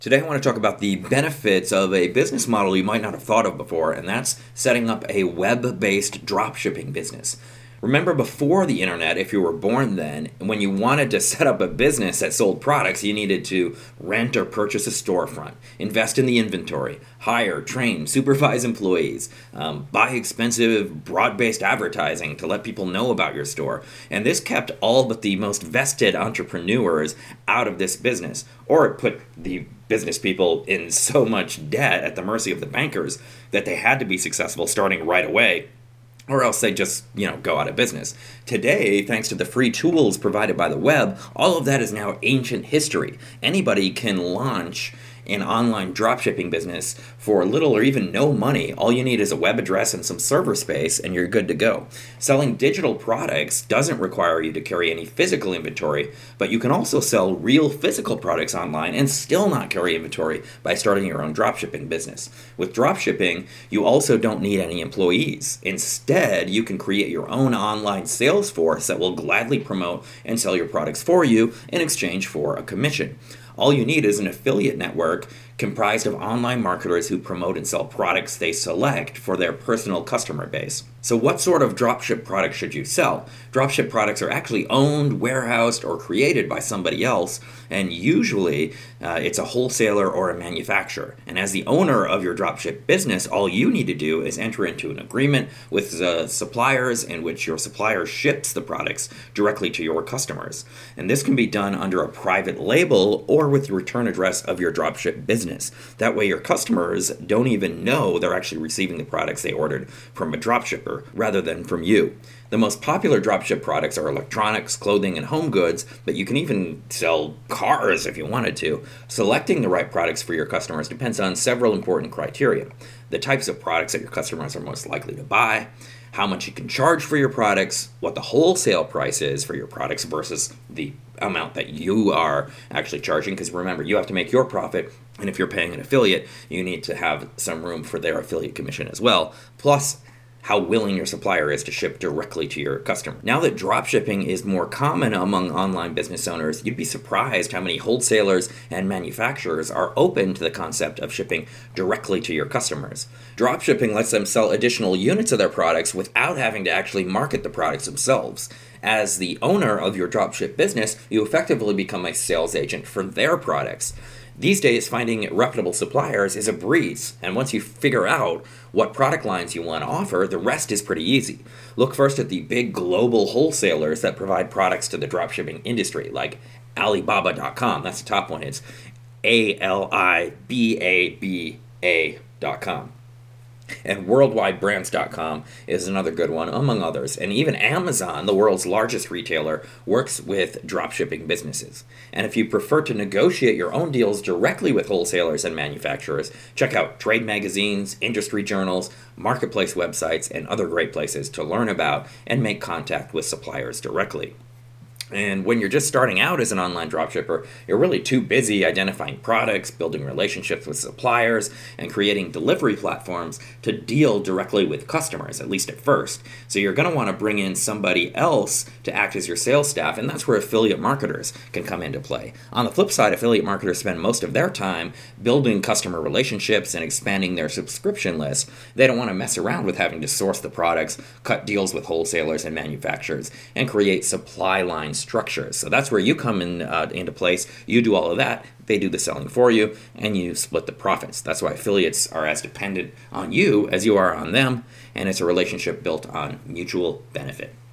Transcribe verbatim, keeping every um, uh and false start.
Today, I want to talk about the benefits of a business model you might not have thought of before, and that's setting up a web based dropshipping business. Remember, before the internet, if you were born then, when you wanted to set up a business that sold products, you needed to rent or purchase a storefront, invest in the inventory, hire, train, supervise employees, um, buy expensive broad based advertising to let people know about your store. And this kept all but the most vested entrepreneurs out of this business, or it put the business people in so much debt at the mercy of the bankers that they had to be successful starting right away, or else they just, you know, go out of business. Today, thanks to the free tools provided by the web, all of that is now ancient history. Anybody can launch an online dropshipping business for little or even no money. All you need is a web address and some server space, and you're good to go. Selling digital products doesn't require you to carry any physical inventory, but you can also sell real physical products online and still not carry inventory by starting your own dropshipping business. With dropshipping, you also don't need any employees. Instead, you can create your own online sales force that will gladly promote and sell your products for you in exchange for a commission. All you need is an affiliate network comprised of online marketers who promote and sell products they select for their personal customer base. So what sort of dropship products should you sell? Dropship products are actually owned, warehoused, or created by somebody else, and usually uh, it's a wholesaler or a manufacturer. And as the owner of your dropship business, all you need to do is enter into an agreement with the suppliers in which your supplier ships the products directly to your customers. And this can be done under a private label or with the return address of your dropship business. That way your customers don't even know they're actually receiving the products they ordered from a dropshipper rather than from you. The most popular dropship products are electronics, clothing, and home goods, but you can even sell cars if you wanted to. Selecting the right products for your customers depends on several important criteria: the types of products that your customers are most likely to buy, how much you can charge for your products, what the wholesale price is for your products versus the amount that you are actually charging, because remember, you have to make your profit, and if you're paying an affiliate, you need to have some room for their affiliate commission as well, plus how willing your supplier is to ship directly to your customer. Now that dropshipping is more common among online business owners, you'd be surprised how many wholesalers and manufacturers are open to the concept of shipping directly to your customers. Dropshipping lets them sell additional units of their products without having to actually market the products themselves. As the owner of your dropship business, you effectively become a sales agent for their products. These days, finding reputable suppliers is a breeze, and once you figure out what product lines you want to offer, the rest is pretty easy. Look first at the big global wholesalers that provide products to the dropshipping industry, like Alibaba dot com. That's the top one. It's A L I B A B A dot com. And worldwide brands dot com is another good one, among others. And even Amazon, the world's largest retailer, works with dropshipping businesses. And if you prefer to negotiate your own deals directly with wholesalers and manufacturers, check out trade magazines, industry journals, marketplace websites, and other great places to learn about and make contact with suppliers directly. And when you're just starting out as an online dropshipper, you're really too busy identifying products, building relationships with suppliers, and creating delivery platforms to deal directly with customers, at least at first. So you're going to want to bring in somebody else to act as your sales staff, and that's where affiliate marketers can come into play. On the flip side, affiliate marketers spend most of their time building customer relationships and expanding their subscription list. They don't want to mess around with having to source the products, cut deals with wholesalers and manufacturers, and create supply lines structures. So that's where you come in uh, into place. You do all of that. They do the selling for you, and you split the profits. That's why affiliates are as dependent on you as you are on them, and it's a relationship built on mutual benefit.